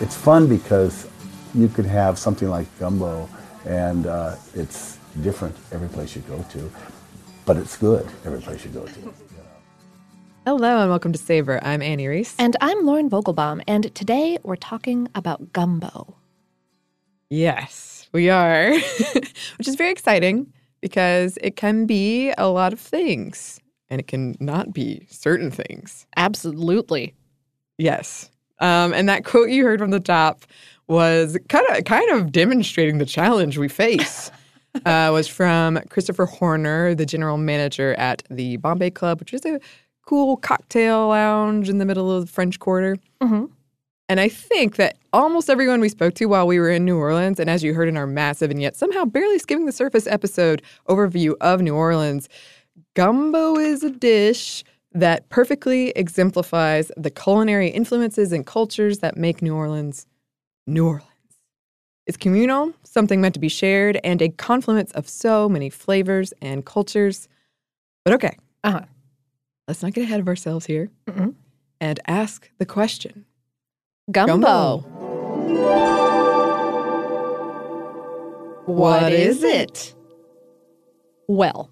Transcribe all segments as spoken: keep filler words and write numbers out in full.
it's fun because you could have something like gumbo, and uh, it's different every place you go to, but it's good every place you go to. You know? Hello and welcome to Savor. I'm Annie Reese. And I'm Lauren Vogelbaum, and today we're talking about gumbo. Yes, we are, which is very exciting because it can be a lot of things, and it can not be certain things. Absolutely. Yes. Um, and that quote you heard from the top was kind of kind of demonstrating the challenge we face. uh, was from Christopher Horner, the general manager at the Bombay Club, which is a cool cocktail lounge in the middle of the French Quarter. Mm-hmm. And I think that almost everyone we spoke to while we were in New Orleans, and as you heard in our massive and yet somehow barely skimming the surface episode overview of New Orleans, gumbo is a dish that perfectly exemplifies the culinary influences and cultures that make New Orleans, New Orleans. It's communal, something meant to be shared, and a confluence of so many flavors and cultures. But okay, uh-huh. let's not get ahead of ourselves here Mm-mm. and ask the question. Gumbo. Gumbo. What is it? Well,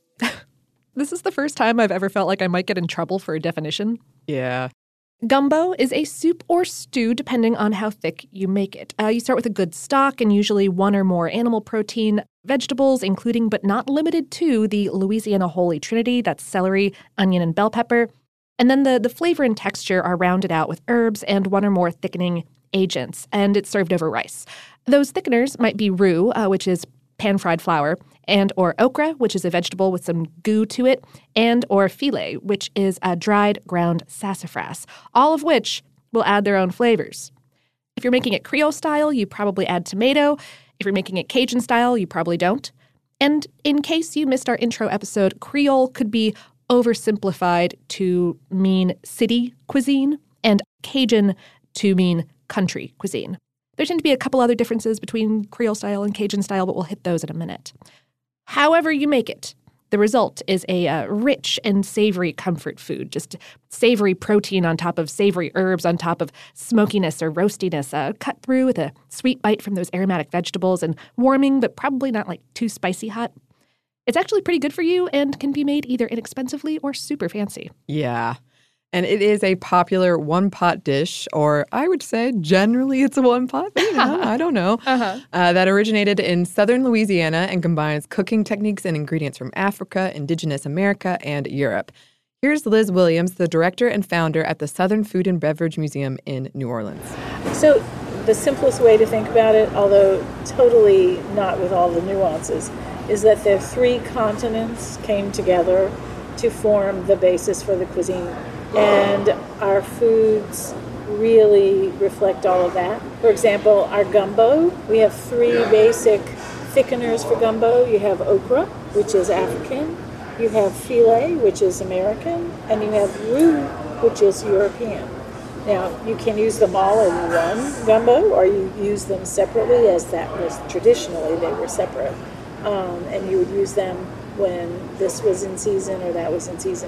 this is the first time I've ever felt like I might get in trouble for a definition. Yeah. Gumbo is a soup or stew depending on how thick you make it. Uh, you start with a good stock and usually one or more animal protein, vegetables, including but not limited to the Louisiana Holy Trinity, that's celery, onion, and bell pepper. And then the, the flavor and texture are rounded out with herbs and one or more thickening agents, and it's served over rice. Those thickeners might be roux, uh, which is pan-fried flour, and or okra, which is a vegetable with some goo to it, and or filet, which is a dried ground sassafras, all of which will add their own flavors. If you're making it Creole style, you probably add tomato. If you're making it Cajun style, you probably don't. And in case you missed our intro episode, Creole could be oversimplified to mean city cuisine and Cajun to mean country cuisine. There tend to be a couple other differences between Creole style and Cajun style, but we'll hit those in a minute. However you make it, the result is a uh, rich and savory comfort food, just savory protein on top of savory herbs on top of smokiness or roastiness, uh, cut through with a sweet bite from those aromatic vegetables and warming, but probably not like too spicy hot. It's actually pretty good for you and can be made either inexpensively or super fancy. Yeah. And it is a popular one-pot dish, or I would say generally it's a one-pot, you know, I don't know, uh-huh. uh, that originated in southern Louisiana and combines cooking techniques and ingredients from Africa, indigenous America, and Europe. Here's Liz Williams, the director and founder at the Southern Food and Beverage Museum in New Orleans. So the simplest way to think about it, although totally not with all the nuances, is that the three continents came together to form the basis for the cuisine. And our foods really reflect all of that. For example, our gumbo, we have three basic thickeners for gumbo. You have okra, which is African. You have filet, which is American. And you have roux, which is European. Now, you can use them all in one gumbo, or you use them separately, as that was traditionally, they were separate. Um, and you would use them when this was in season or that was in season.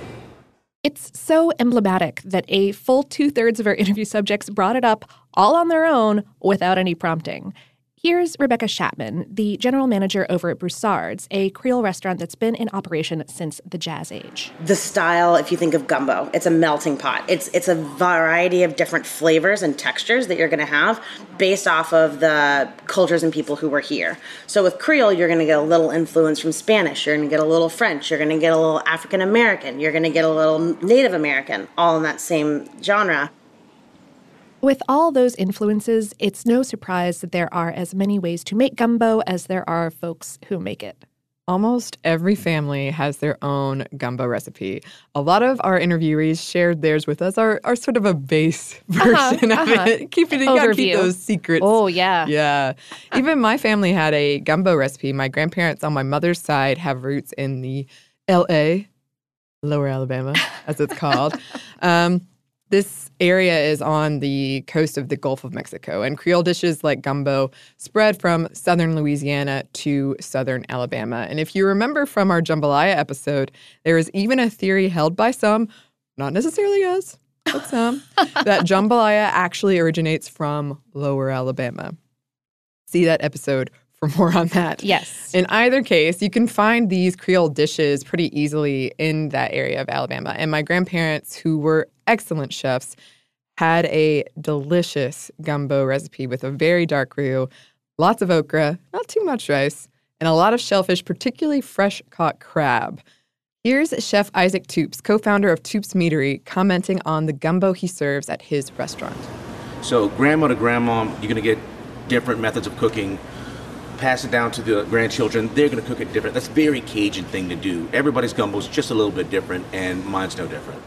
It's so emblematic that a full two-thirds of our interview subjects brought it up all on their own without any prompting. Here's Rebecca Chapman, the general manager over at Broussard's, a Creole restaurant that's been in operation since the Jazz Age. The style, if you think of gumbo, it's a melting pot. It's it's a variety of different flavors and textures that you're going to have based off of the cultures and people who were here. So with Creole, you're going to get a little influence from Spanish. You're going to get a little French. You're going to get a little African American. You're going to get a little Native American, all in that same genre. With all those influences, it's no surprise that there are as many ways to make gumbo as there are folks who make it. Almost every family has their own gumbo recipe. A lot of our interviewees shared theirs with us, our, our sort of a base version uh-huh, of uh-huh. it. Keep it, you gotta keep those secrets. Oh, yeah. Yeah. Even my family had a gumbo recipe. My grandparents on my mother's side have roots in the L A, Lower Alabama, as it's called. um, This area is on the coast of the Gulf of Mexico, and Creole dishes like gumbo spread from southern Louisiana to southern Alabama. And if you remember from our jambalaya episode, there is even a theory held by some, not necessarily us, Put some. That jambalaya actually originates from Lower Alabama. See that episode for more on that. Yes. In either case, you can find these Creole dishes pretty easily in that area of Alabama. And my grandparents, who were excellent chefs, had a delicious gumbo recipe with a very dark roux, lots of okra, not too much rice, and a lot of shellfish, particularly fresh-caught crab. Here's Chef Isaac Toups, co-founder of Toups Meadery, commenting on the gumbo he serves at his restaurant. So grandma to grandma, you're going to get different methods of cooking. Pass it down to the grandchildren. They're going to cook it different. That's a very Cajun thing to do. Everybody's gumbo is just a little bit different, and mine's no different.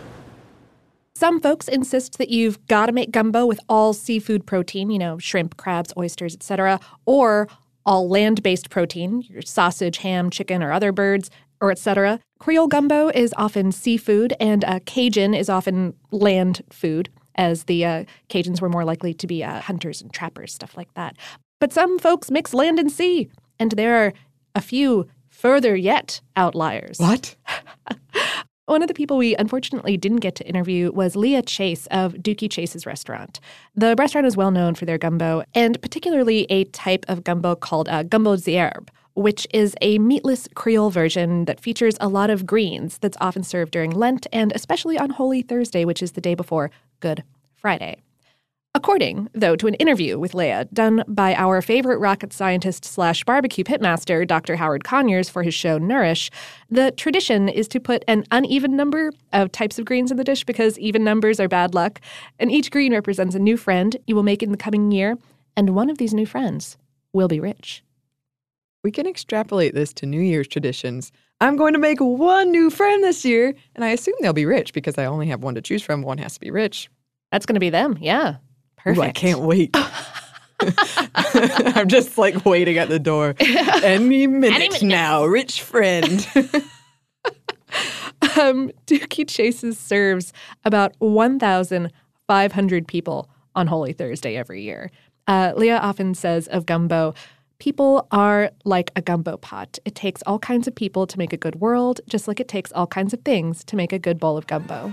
Some folks insist that you've got to make gumbo with all seafood protein, you know, shrimp, crabs, oysters, et cetera, or all land-based protein, your sausage, ham, chicken, or other birds, or et cetera. Creole gumbo is often seafood, and uh, Cajun is often land food, as the uh, Cajuns were more likely to be uh, hunters and trappers, stuff like that. But some folks mix land and sea, and there are a few further yet outliers. What? One of the people we unfortunately didn't get to interview was Leah Chase of Dookie Chase's restaurant. The restaurant is well known for their gumbo, and particularly a type of gumbo called uh, gumbo d'herbe, which is a meatless Creole version that features a lot of greens that's often served during Lent and especially on Holy Thursday, which is the day before Good Friday. According, though, to an interview with Leah done by our favorite rocket scientist slash barbecue pitmaster, Doctor Howard Conyers, for his show Nourish, the tradition is to put an uneven number of types of greens in the dish because even numbers are bad luck, and each green represents a new friend you will make in the coming year, and one of these new friends will be rich. We can extrapolate this to New Year's traditions. I'm going to make one new friend this year, and I assume they'll be rich because I only have one to choose from. One has to be rich. That's going to be them, yeah. Perfect. Ooh, I can't wait. I'm just like waiting at the door. Any minute, Any minute. now, rich friend. um, Dookie Chase's serves about one thousand five hundred people on Holy Thursday every year. Uh, Leah often says of gumbo, people are like a gumbo pot. It takes all kinds of people to make a good world, just like it takes all kinds of things to make a good bowl of gumbo.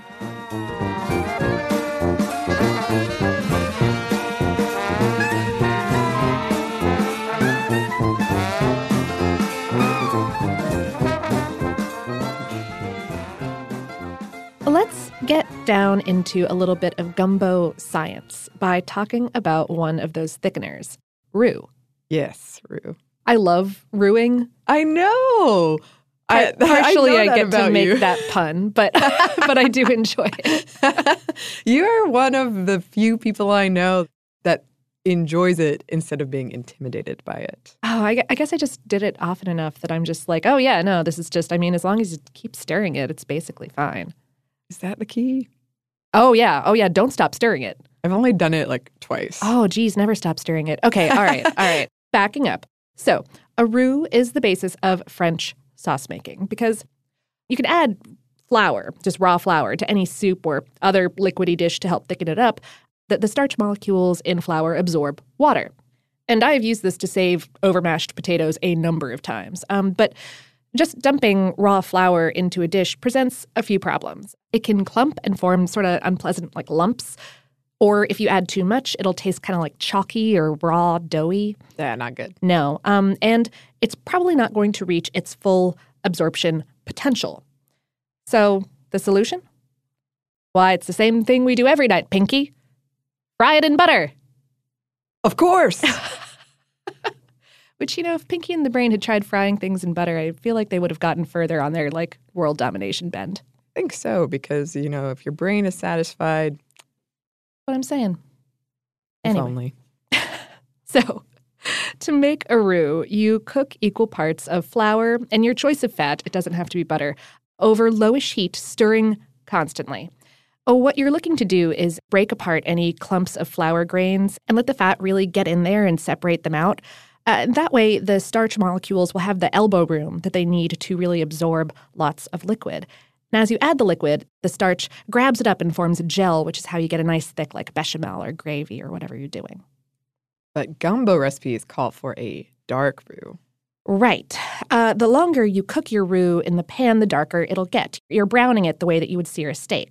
Let's get down into a little bit of gumbo science by talking about one of those thickeners, roux. Yes, roux. I love roux-ing. I know. I, Partially, I, I, know that get to about make you. that pun, but but I do enjoy it. You are one of the few people I know that enjoys it instead of being intimidated by it. Oh, I, I guess I just did it often enough that I'm just like, oh yeah, no, this is just, I mean, as long as you keep stirring it, it's basically fine. Is that the key? Oh yeah, oh yeah, don't stop stirring it. I've only done it like twice. Oh geez, never stop stirring it. Okay, all right, all right. Backing up. So a roux is the basis of French sauce making because you can add flour, just raw flour, to any soup or other liquidy dish to help thicken it up. The, the starch molecules in flour absorb water. And I have used this to save overmashed potatoes a number of times. Um, but just dumping raw flour into a dish presents a few problems. It can clump and form sort of unpleasant like lumps. Or if you add too much, it'll taste kind of like chalky or raw, doughy. Yeah, not good. No. Um, and it's probably not going to reach its full absorption potential. So the solution? Why, it's the same thing we do every night, Pinky. Fry it in butter. Of course. Which, you know, if Pinky and the Brain had tried frying things in butter, I feel like they would have gotten further on their, like, world domination bend. I think so, because, you know, if your brain is satisfied, What I'm saying. if Anyway. only. So, to make a roux, you cook equal parts of flour and your choice of fat, it doesn't have to be butter, over lowish heat, stirring constantly. Oh, what you're looking to do is break apart any clumps of flour grains and let the fat really get in there and separate them out. Uh, that way, the starch molecules will have the elbow room that they need to really absorb lots of liquid. Now, as you add the liquid, the starch grabs it up and forms a gel, which is how you get a nice thick like bechamel or gravy or whatever you're doing. But gumbo recipes call for a dark roux. Right. Uh, the longer you cook your roux in the pan, the darker it'll get. You're browning it the way that you would sear a steak.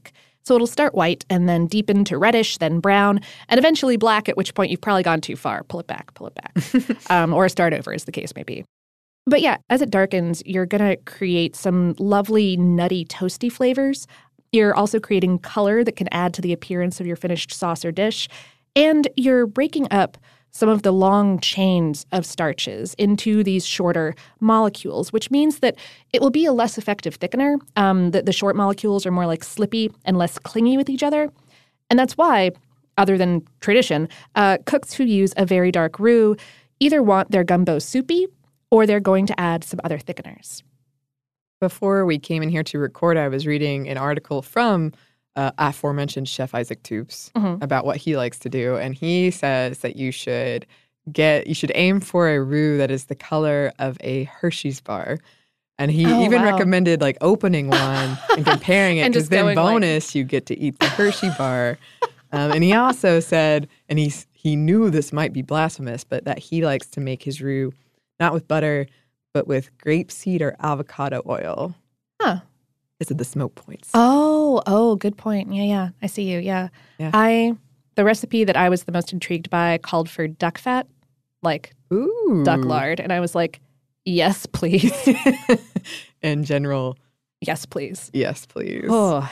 So it'll start white and then deepen to reddish, then brown, and eventually black, at which point you've probably gone too far. Pull it back, pull it back. um, or start over, as the case may be. But yeah, as it darkens, you're going to create some lovely, nutty, toasty flavors. You're also creating color that can add to the appearance of your finished sauce or dish. And you're breaking up some of the long chains of starches into these shorter molecules, which means that it will be a less effective thickener. Um, the, the short molecules are more like slippy and less clingy with each other. And that's why, other than tradition, uh, cooks who use a very dark roux either want their gumbo soupy or they're going to add some other thickeners. Before we came in here to record, I was reading an article from Uh, aforementioned Chef Isaac Toups mm-hmm. about what he likes to do. And he says that you should get, you should aim for a roux that is the color of a Hershey's bar. And he oh, even wow. recommended like opening one and comparing it, because then bonus, like... you get to eat the Hershey bar. Um, and he also said, and he, he knew this might be blasphemous, but that he likes to make his roux not with butter, but with grapeseed or avocado oil. Huh. Is it the smoke points? Oh, oh, good point. Yeah, yeah. I see you. Yeah. yeah. I the recipe that I was the most intrigued by called for duck fat, like Ooh. duck lard. And I was like, yes, please. In general. Yes, please. Yes, please. Oh.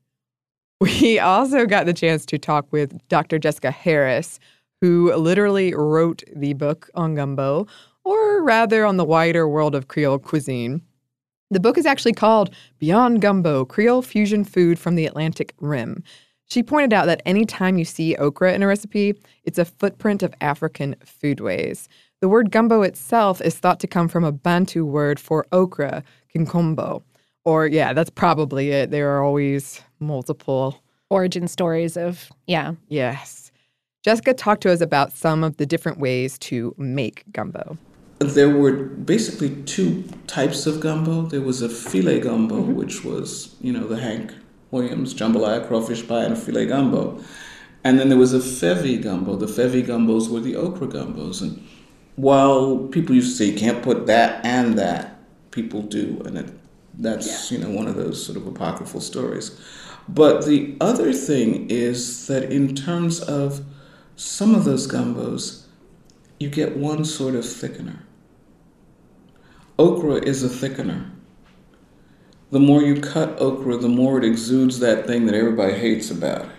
We also got the chance to talk with Doctor Jessica Harris, who literally wrote the book on gumbo, or rather on the wider world of Creole cuisine. The book is actually called Beyond Gumbo, Creole Fusion Food from the Atlantic Rim. She pointed out that anytime you see okra in a recipe, it's a footprint of African foodways. The word gumbo itself is thought to come from a Bantu word for okra, kinkombo. Or, yeah, that's probably it. There are always multiple origin stories of, yeah. Yes. Jessica talked to us about some of the different ways to make gumbo. There were basically two types of gumbo. There was a filet gumbo, mm-hmm. which was, you know, the Hank Williams jambalaya, crawfish pie, and a filet gumbo. And then there was a fevi gumbo. The fevi gumbos were the okra gumbos. And while people used to say you can't put that and that, people do. And it, that's, yeah. you know, one of those sort of apocryphal stories. But the other thing is that in terms of some of those gumbos, you get one sort of thickener. Okra is a thickener. The more you cut okra, the more it exudes that thing that everybody hates about it.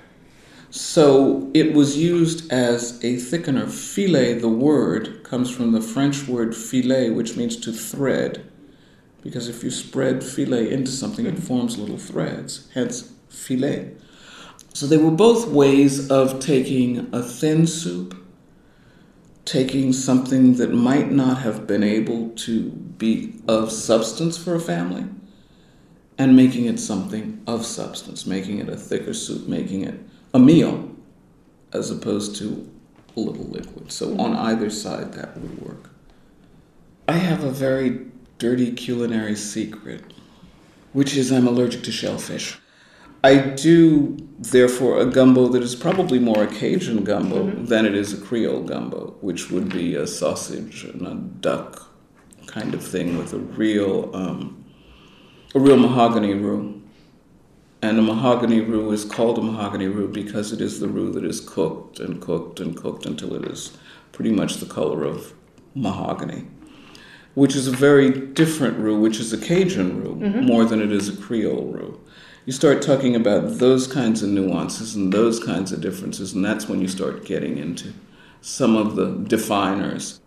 So it was used as a thickener. Filet, the word, comes from the French word filet, which means to thread. Because if you spread filet into something, it forms little threads, hence filet. So they were both ways of taking a thin soup, taking something that might not have been able to be of substance for a family and making it something of substance, making it a thicker soup, making it a meal as opposed to a little liquid. So on either side, that would work. I have a very dirty culinary secret, which is I'm allergic to shellfish. I do, therefore, a gumbo that is probably more a Cajun gumbo mm-hmm. than it is a Creole gumbo, which would be a sausage and a duck kind of thing with a real, um, a real mahogany roux. And a mahogany roux is called a mahogany roux because it is the roux that is cooked and cooked and cooked until it is pretty much the color of mahogany, which is a very different roux, which is a Cajun roux, mm-hmm. more than it is a Creole roux. You start talking about those kinds of nuances and those kinds of differences, and that's when you start getting into some of the definers.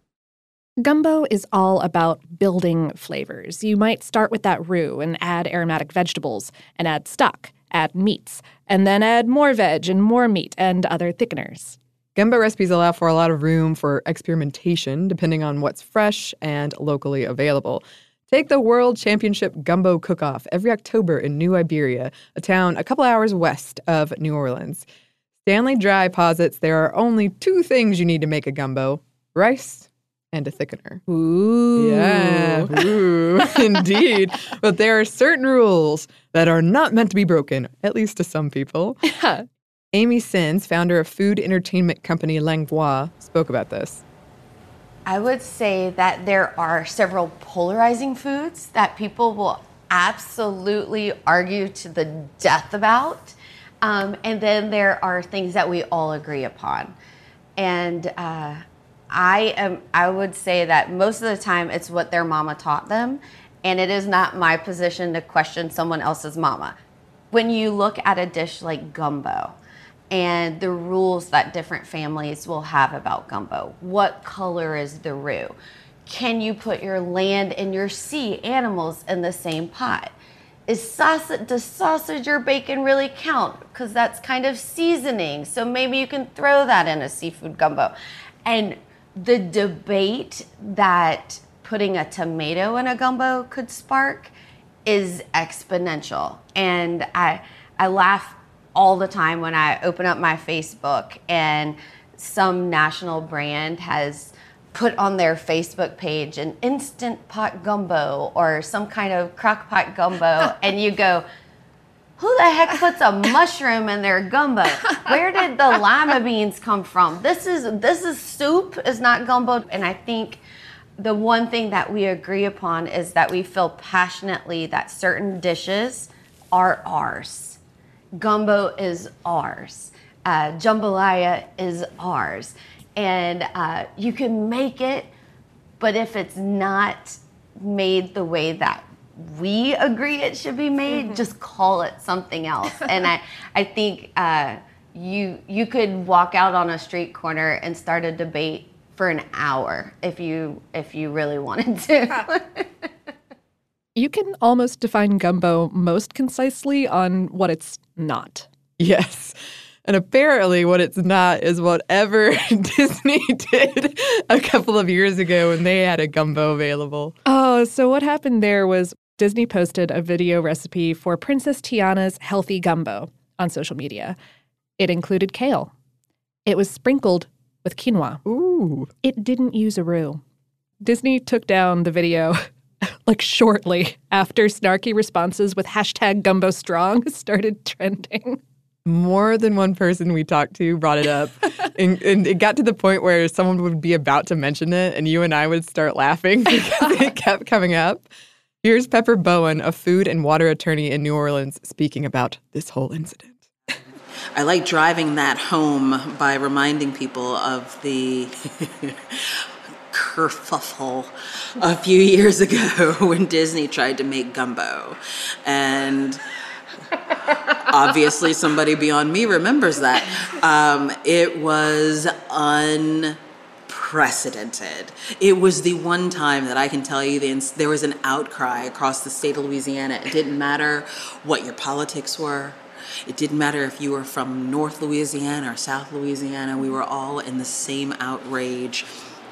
Gumbo is all about building flavors. You might start with that roux and add aromatic vegetables, and add stock, add meats, and then add more veg and more meat and other thickeners. Gumbo recipes allow for a lot of room for experimentation, depending on what's fresh and locally available. Take the World Championship Gumbo Cook-Off every October in New Iberia, a town a couple hours west of New Orleans. Stanley Dry posits there are only two things you need to make a gumbo: rice and a thickener. Ooh. Yeah, ooh, indeed. But there are certain rules that are not meant to be broken, at least to some people. Yeah. Amy Sins, founder of food entertainment company Langlois, spoke about this. I would say that there are several polarizing foods that people will absolutely argue to the death about. Um, and then there are things that we all agree upon. And uh, I am, I would say that most of the time it's what their mama taught them, and it is not my position to question someone else's mama. When you look at a dish like gumbo and the rules that different families will have about gumbo, what color is the roux? Can you put your land and your sea animals in the same pot? Is sausage, does sausage or bacon really count? Because that's kind of seasoning. So maybe you can throw that in a seafood gumbo. And the debate that putting a tomato in a gumbo could spark is exponential. And I, I laugh all the time when I open up my Facebook and some national brand has put on their Facebook page an instant pot gumbo or some kind of crock pot gumbo, and you go, who the heck puts a mushroom in their gumbo? Where did the lima beans come from? This is this is soup, is not gumbo. And I think the one thing that we agree upon is that we feel passionately that certain dishes are ours. Gumbo is ours. Uh, jambalaya is ours. And uh, you can make it, but if it's not made the way that we agree it should be made, mm-hmm. just call it something else. And I, I think uh, you you could walk out on a street corner and start a debate for an hour if you if you really wanted to. You can almost define gumbo most concisely on what it's not. Yes. And apparently what it's not is whatever Disney did a couple of years ago when they had a gumbo available. Oh, so what happened there was Disney posted a video recipe for Princess Tiana's healthy gumbo on social media. It included kale. It was sprinkled with quinoa. Ooh. It didn't use a roux. Disney took down the video like shortly after snarky responses with hashtag gumbo strong started trending. More than one person we talked to brought it up. and, and it got to the point where someone would be about to mention it, and you and I would start laughing because it kept coming up. Here's Pepper Bowen, a food and water attorney in New Orleans, speaking about this whole incident. I like driving that home by reminding people of the kerfuffle a few years ago when Disney tried to make gumbo. And obviously, somebody beyond me remembers that. Um, it was unprecedented. It was the one time that I can tell you the, there was an outcry across the state of Louisiana. It didn't matter what your politics were. It didn't matter if you were from North Louisiana or South Louisiana. We were all in the same outrage.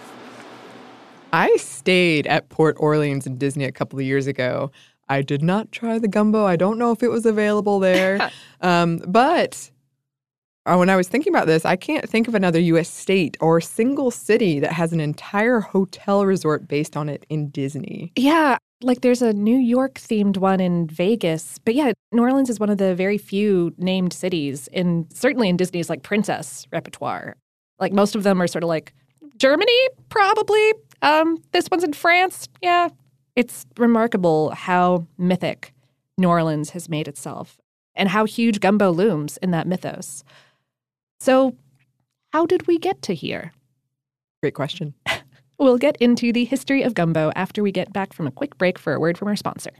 I stayed at Port Orleans in Disney a couple of years ago. I did not try the gumbo. I don't know if it was available there. um, but uh, when I was thinking about this, I can't think of another U S state or single city that has an entire hotel resort based on it in Disney. Yeah, like there's a New York-themed one in Vegas. But yeah, New Orleans is one of the very few named cities, in certainly in Disney's like princess repertoire. Like most of them are sort of like, Germany, probably. Um, this one's in France, yeah. It's remarkable how mythic New Orleans has made itself and how huge gumbo looms in that mythos. So how did we get to here? Great question. We'll get into the history of gumbo after we get back from a quick break for a word from our sponsor.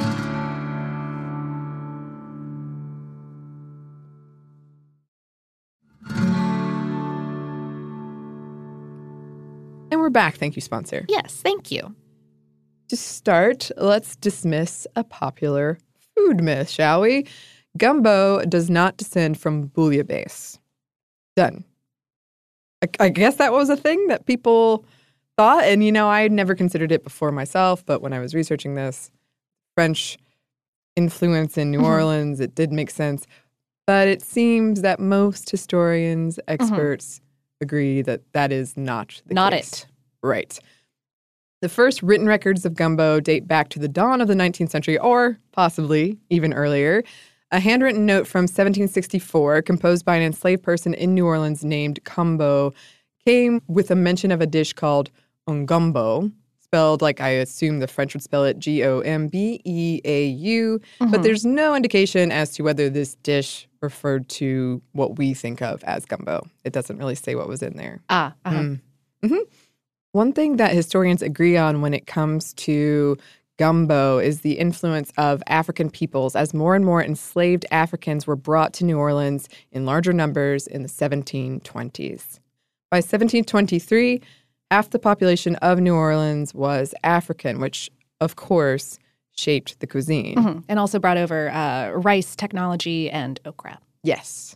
And we're back. Thank you, sponsor. Yes, thank you. To start, let's dismiss a popular food myth, shall we? Gumbo does not descend from bouillabaisse. Done. I, I guess that was a thing that people thought. And, you know, I had never considered it before myself. But when I was researching this, French influence in New mm-hmm. Orleans, it did make sense. But it seems that most historians, experts mm-hmm. agree that that is not the not case. Not it. Right. The first written records of gumbo date back to the dawn of the nineteenth century, or possibly even earlier. A handwritten note from seventeen sixty-four, composed by an enslaved person in New Orleans named Combo, came with a mention of a dish called un gumbo, spelled like I assume the French would spell it G O M B E A U, Mm-hmm. but there's no indication as to whether this dish referred to what we think of as gumbo. It doesn't really say what was in there. Ah, uh-huh. Mm. Mm-hmm. One thing that historians agree on when it comes to gumbo is the influence of African peoples as more and more enslaved Africans were brought to New Orleans in larger numbers in the seventeen twenties. By seventeen twenty-three, half the population of New Orleans was African, which, of course, shaped the cuisine. Mm-hmm. And also brought over uh, rice technology and okra. Yes.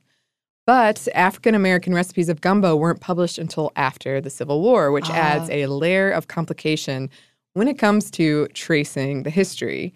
But African-American recipes of gumbo weren't published until after the Civil War, which Ah. adds a layer of complication when it comes to tracing the history.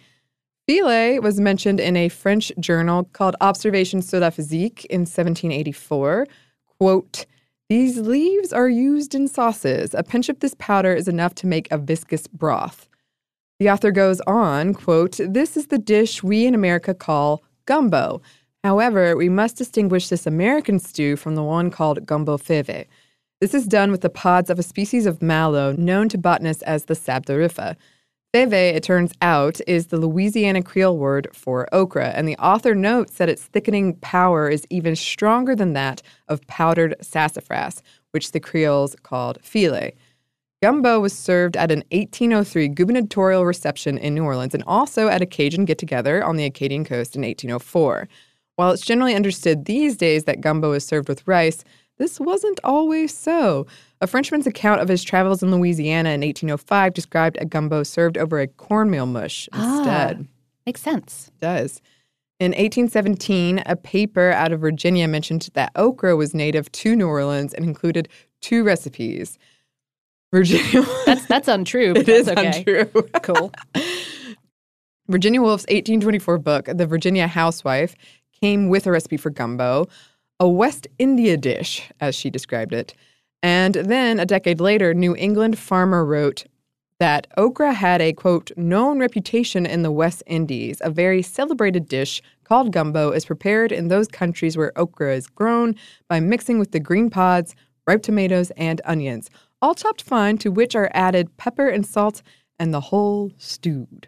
Filet was mentioned in a French journal called Observations sur la physique in seventeen eighty-four. Quote, "These leaves are used in sauces. A pinch of this powder is enough to make a viscous broth." The author goes on, quote, "This is the dish we in America call gumbo. However, we must distinguish this American stew from the one called gumbo feve. This is done with the pods of a species of mallow known to botanists as the sabdorifa. Feve, it turns out, is the Louisiana Creole word for okra, and the author notes that its thickening power is even stronger than that of powdered sassafras, which the Creoles called filet. Gumbo was served at an eighteen oh three gubernatorial reception in New Orleans and also at a Cajun get-together on the Acadian coast in eighteen oh four. While it's generally understood these days that gumbo is served with rice, this wasn't always so. A Frenchman's account of his travels in Louisiana in eighteen oh five described a gumbo served over a cornmeal mush instead. Ah, makes sense. It does. In eighteen seventeen, a paper out of Virginia mentioned that okra was native to New Orleans and included two recipes. Virginia. That's that's untrue, but It is that's okay. untrue. Cool. Virginia Woolf's eighteen twenty-four book, The Virginia Housewife, came with a recipe for gumbo, a West India dish, as she described it. And then, a decade later, New England Farmer wrote that okra had a, quote, known reputation in the West Indies. A very celebrated dish called gumbo is prepared in those countries where okra is grown by mixing with the green pods, ripe tomatoes, and onions, all chopped fine, to which are added pepper and salt, and the whole stewed.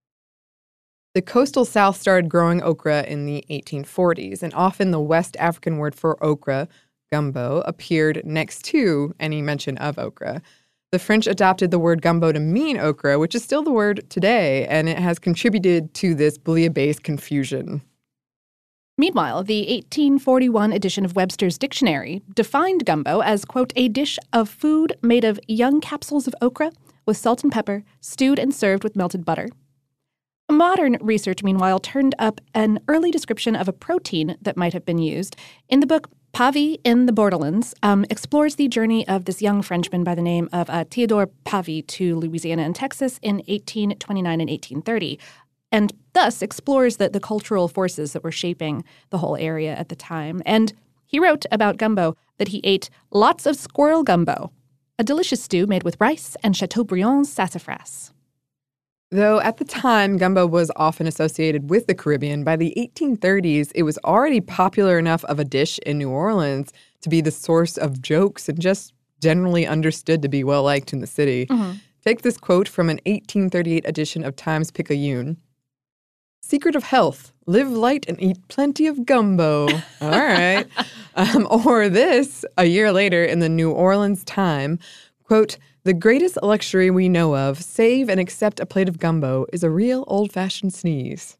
The coastal South started growing okra in the eighteen forties, and often the West African word for okra, gumbo, appeared next to any mention of okra. The French adopted the word gumbo to mean okra, which is still the word today, and it has contributed to this bouillabaisse confusion. Meanwhile, the eighteen forty-one edition of Webster's Dictionary defined gumbo as, quote, a dish of food made of young capsules of okra with salt and pepper, stewed and served with melted butter. Modern research, meanwhile, turned up an early description of a protein that might have been used. In the book Pavie in the Borderlands, um, explores the journey of this young Frenchman by the name of uh, Theodore Pavie to Louisiana and Texas in eighteen twenty-nine and eighteen thirty, and thus explores the, the cultural forces that were shaping the whole area at the time. And he wrote about gumbo that he ate lots of squirrel gumbo, a delicious stew made with rice and Chateaubriand sassafras. Though at the time, gumbo was often associated with the Caribbean, by the eighteen thirties, it was already popular enough of a dish in New Orleans to be the source of jokes and just generally understood to be well-liked in the city. Mm-hmm. Take this quote from an eighteen thirty-eight edition of Times-Picayune. "Secret of health, live light and eat plenty of gumbo." All right. Um, or this, a year later in the New Orleans Time, quote, "The greatest luxury we know of, save and except a plate of gumbo, is a real old-fashioned sneeze."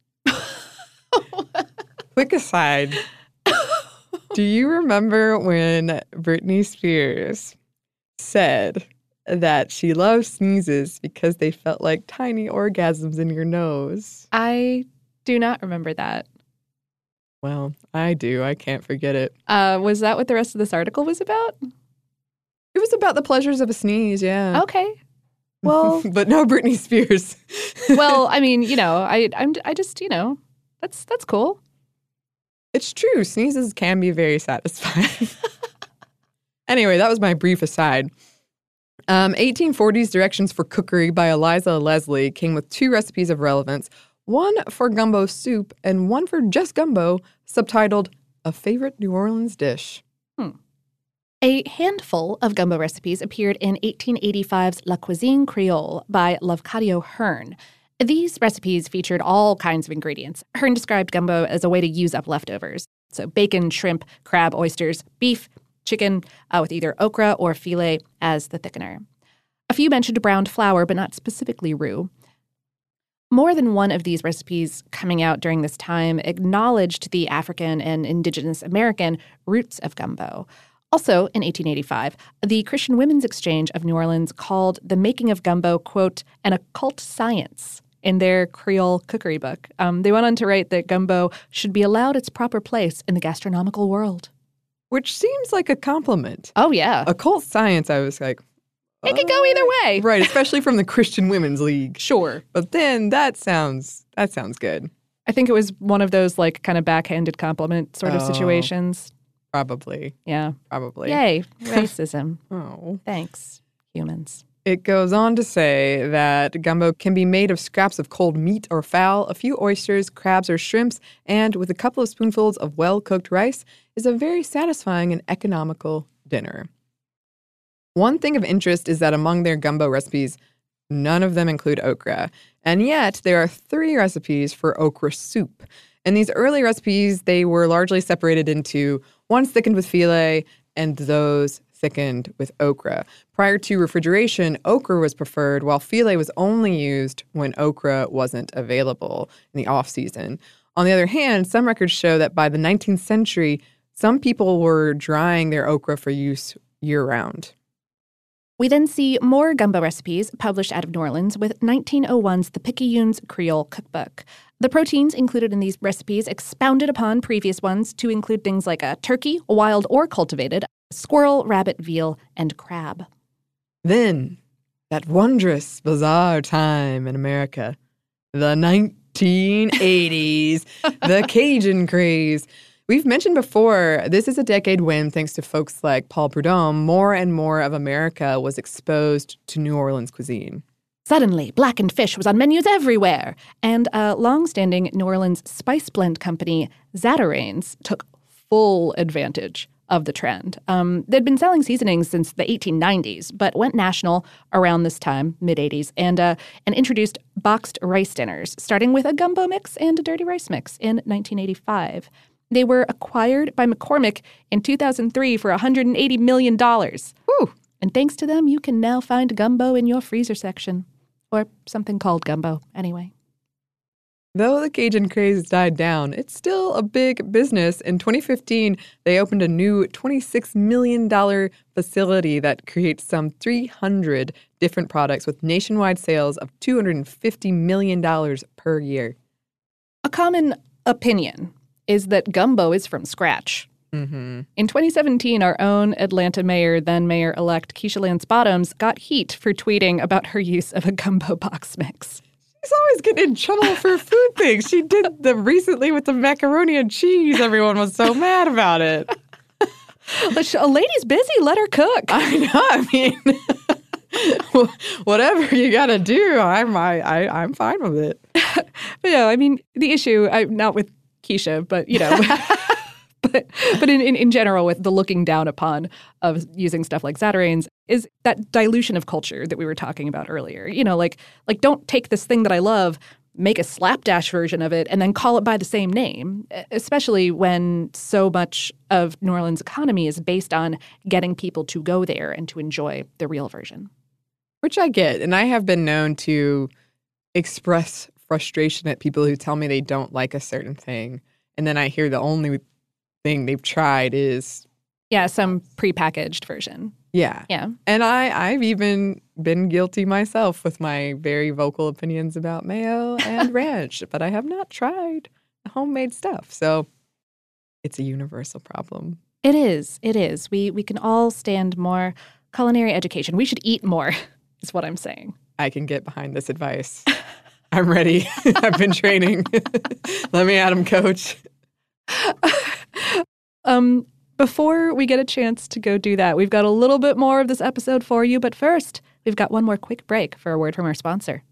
Quick aside. Do you remember when Britney Spears said that she loves sneezes because they felt like tiny orgasms in your nose? I do not remember that. Well, I do. I can't forget it. Uh, was that what the rest of this article was about? It was about the pleasures of a sneeze, yeah. Okay. Well, but no Britney Spears. well, I mean, you know, I I'm I just, you know, that's that's cool. It's true. Sneezes can be very satisfying. Anyway, that was my brief aside. Um, eighteen forties Directions for Cookery by Eliza Leslie came with two recipes of relevance, one for gumbo soup and one for just gumbo, subtitled A Favorite New Orleans Dish. Hmm. A handful of gumbo recipes appeared in eighteen eighty-five's La Cuisine Creole by Lafcadio Hearn. These recipes featured all kinds of ingredients. Hearn described gumbo as a way to use up leftovers. So bacon, shrimp, crab, oysters, beef, chicken, uh, with either okra or filet as the thickener. A few mentioned browned flour, but not specifically roux. More than one of these recipes coming out during this time acknowledged the African and indigenous American roots of gumbo. Also, in eighteen eighty-five, the Christian Women's Exchange of New Orleans called the making of gumbo, quote, an occult science in their Creole cookery book. Um, they went on to write that gumbo should be allowed its proper place in the gastronomical world. Which seems like a compliment. Oh, yeah. Occult science, I was like, it could go either way. Right, especially from the Christian Women's League. Sure. But then that sounds that sounds good. I think it was one of those like kind of backhanded compliment sort of Oh. situations. Probably. Yeah. Probably. Yay, racism. Oh. Thanks, humans. It goes on to say that gumbo can be made of scraps of cold meat or fowl, a few oysters, crabs, or shrimps, and with a couple of spoonfuls of well-cooked rice is a very satisfying and economical dinner. One thing of interest is that among their gumbo recipes, none of them include okra. And yet, there are three recipes for okra soup. In these early recipes, they were largely separated into ones thickened with filet and those thickened with okra. Prior to refrigeration, okra was preferred, while filet was only used when okra wasn't available in the off-season. On the other hand, some records show that by the nineteenth century, some people were drying their okra for use year-round. We then see more gumbo recipes published out of New Orleans with nineteen oh one's The Picayune's Creole Cookbook. The proteins included in these recipes expounded upon previous ones to include things like a turkey, wild or cultivated, squirrel, rabbit, veal, and crab. Then, that wondrous, bizarre time in America, the nineteen eighties, the Cajun craze. We've mentioned before, this is a decade when, thanks to folks like Paul Prudhomme, more and more of America was exposed to New Orleans cuisine. Suddenly, blackened fish was on menus everywhere, and a long-standing New Orleans spice blend company, Zatarain's, took full advantage of the trend. Um, they'd been selling seasonings since the eighteen nineties, but went national around this time, mid-eighties, and uh, and introduced boxed rice dinners, starting with a gumbo mix and a dirty rice mix in nineteen eighty-five. They were acquired by McCormick in two thousand three for one hundred eighty million dollars. Whew. And thanks to them, you can now find gumbo in your freezer section. Or something called gumbo, anyway. Though the Cajun craze died down, it's still a big business. In twenty fifteen, they opened a new twenty-six million dollars facility that creates some three hundred different products with nationwide sales of two hundred fifty million dollars per year. A common opinion is that gumbo is from scratch. Mm-hmm. In twenty seventeen, our own Atlanta mayor, then Mayor-elect Keisha Lance Bottoms, got heat for tweeting about her use of a gumbo box mix. She's always getting in trouble for food things. She did the recently with the macaroni and cheese. Everyone was so mad about it. A lady's busy. Let her cook. I know. I mean, whatever you got to do, I'm I, I I'm fine with it. But no, I mean the issue. I, not with Keisha, but you know. But but in, in, in general, with the looking down upon of using stuff like Zatarain's is that dilution of culture that we were talking about earlier. You know, like like don't take this thing that I love, make a slapdash version of it, and then call it by the same name, especially when so much of New Orleans' economy is based on getting people to go there and to enjoy the real version. Which I get, and I have been known to express frustration at people who tell me they don't like a certain thing, and then I hear the only thing they've tried is yeah, some prepackaged version. Yeah. Yeah. And I, I've even been guilty myself with my very vocal opinions about mayo and ranch, but I have not tried homemade stuff. So it's a universal problem. It is. It is. We we can all stand more culinary education. We should eat more, is what I'm saying. I can get behind this advice. I'm ready. I've been training. Let me at 'em, coach. um, before we get a chance to go do that, we've got a little bit more of this episode for you. But first, we've got one more quick break for a word from our sponsor.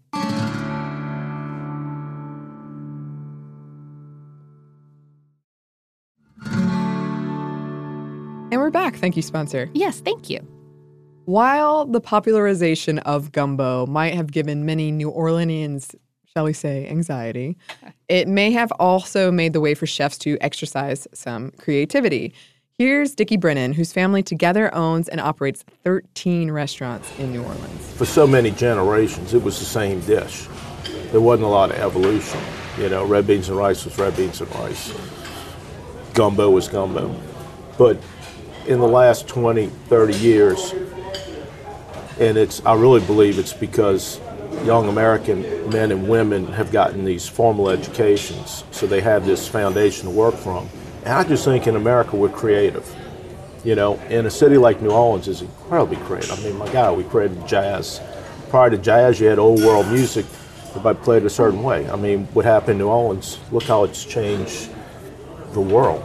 And we're back. Thank you, sponsor. Yes, thank you. While the popularization of gumbo might have given many New Orleanians, shall we say, anxiety, it may have also made the way for chefs to exercise some creativity. Here's Dickie Brennan, whose family together owns and operates thirteen restaurants in New Orleans. For so many generations, it was the same dish. There wasn't a lot of evolution. You know, red beans and rice was red beans and rice. Gumbo was gumbo. But in the last twenty, thirty years, and it's I really believe it's because young American men and women have gotten these formal educations, so they have this foundation to work from. And I just think in America we're creative. You know, in a city like New Orleans is incredibly creative. I mean, my God, we created jazz. Prior to jazz, you had old world music. Everybody played a certain way. I mean, what happened in New Orleans, look how it's changed the world.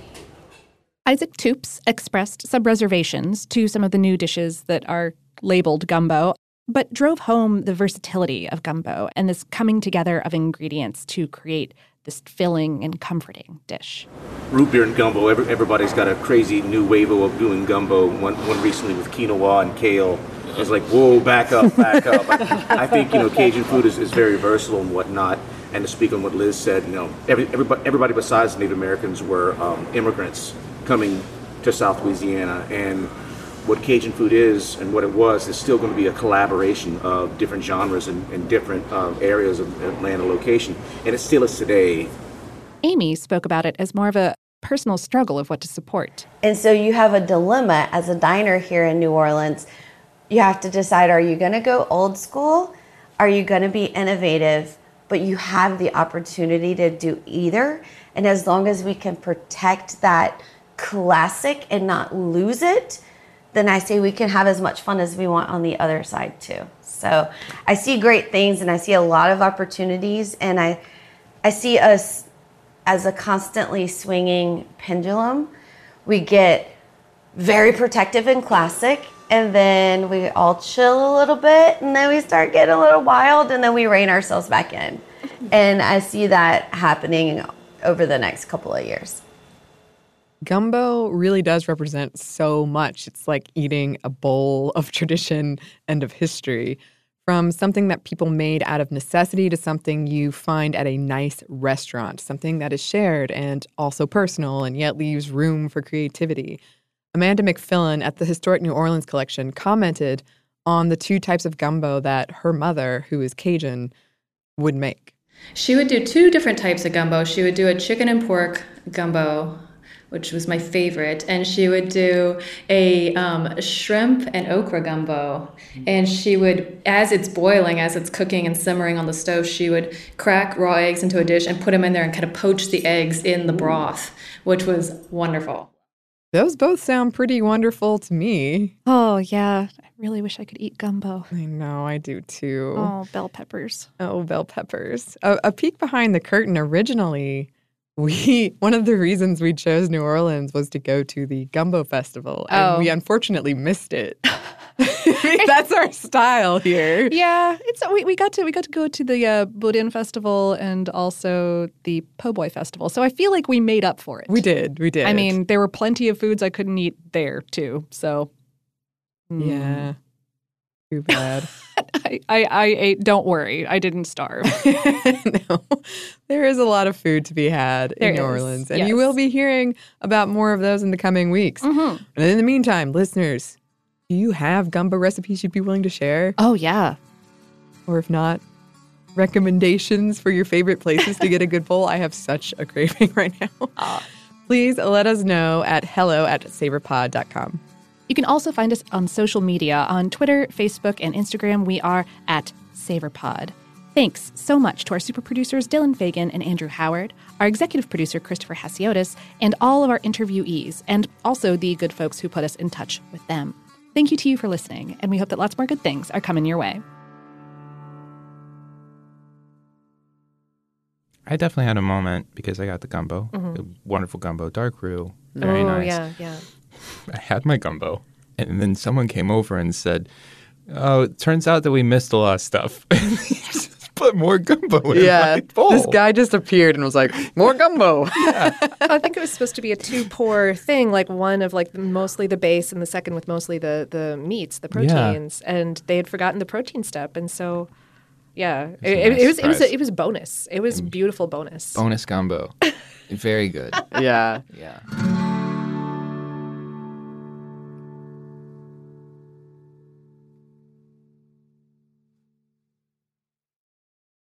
Isaac Toups expressed some reservations to some of the new dishes that are labeled gumbo, but drove home the versatility of gumbo and this coming together of ingredients to create this filling and comforting dish. Root beer and gumbo, every, everybody's got a crazy new wave of doing gumbo. One, one recently with quinoa and kale. It's like, whoa, back up, back up. I, I think, you know, Cajun food is, is very versatile and whatnot. And to speak on what Liz said, you know, every, everybody, everybody besides Native Americans were um, immigrants coming to South Louisiana. And what Cajun food is and what it was is still going to be a collaboration of different genres and, and different uh, areas of Atlanta location. And it still is today. Amy spoke about it as more of a personal struggle of what to support. And so you have a dilemma as a diner here in New Orleans. You have to decide, are you going to go old school? Are you going to be innovative? But you have the opportunity to do either. And as long as we can protect that classic and not lose it, then I say we can have as much fun as we want on the other side too. So I see great things and I see a lot of opportunities, and I I see us as a constantly swinging pendulum. We get very protective and classic, and then we all chill a little bit, and then we start getting a little wild, and then we rein ourselves back in. And I see that happening over the next couple of years. Gumbo really does represent so much. It's like eating a bowl of tradition and of history. From something that people made out of necessity to something you find at a nice restaurant, something that is shared and also personal and yet leaves room for creativity. Amanda McFillin at the Historic New Orleans Collection commented on the two types of gumbo that her mother, who is Cajun, would make. She would do two different types of gumbo. She would do a chicken and pork gumbo, which was my favorite, and she would do a um, shrimp and okra gumbo. And she would, as it's boiling, as it's cooking and simmering on the stove, she would crack raw eggs into a dish and put them in there and kind of poach the eggs in the broth, which was wonderful. Those both sound pretty wonderful to me. Oh, yeah. I really wish I could eat gumbo. I know, I do too. Oh, bell peppers. Oh, bell peppers. A, a peek behind the curtain originally. We one of the reasons we chose New Orleans was to go to the Gumbo Festival, and oh. we unfortunately missed it. That's our style here. Yeah, it's we, we got to we got to go to the uh, Boudin Festival and also the Po' Boy Festival, so I feel like we made up for it. We did, we did. I mean, there were plenty of foods I couldn't eat there too. So mm. yeah, too bad. I, I, I ate. Don't worry, I didn't starve. No, there is a lot of food to be had there in New is. Orleans, and yes. you will be hearing about more of those in the coming weeks. Mm-hmm. And in the meantime, listeners, do you have gumbo recipes you'd be willing to share? Oh yeah, or if not, recommendations for your favorite places to get a good bowl? I have such a craving right now. Uh, Please let us know at hello at savorpod dot com. You can also find us on social media on Twitter, Facebook, and Instagram. We are at SavorPod. Thanks so much to our super producers, Dylan Fagan and Andrew Howard, our executive producer, Christopher Hasiotis, and all of our interviewees, and also the good folks who put us in touch with them. Thank you to you for listening, and we hope that lots more good things are coming your way. I definitely had a moment because I got the gumbo, Mm-hmm. the wonderful gumbo, dark roux, very oh, nice. yeah, yeah. I had my gumbo, and then someone came over and said, "Oh, it turns out that we missed a lot of stuff." He just put more gumbo in Yeah, my bowl. this guy just appeared and was like, more gumbo. I think it was supposed to be a two-pour thing, like one of like mostly the base and the second with mostly the the meats, the proteins, and they had forgotten the protein step, and so yeah, it, it, nice it was it was surprise. a, it was bonus. It was beautiful bonus. Bonus gumbo. Very good. Yeah. Yeah.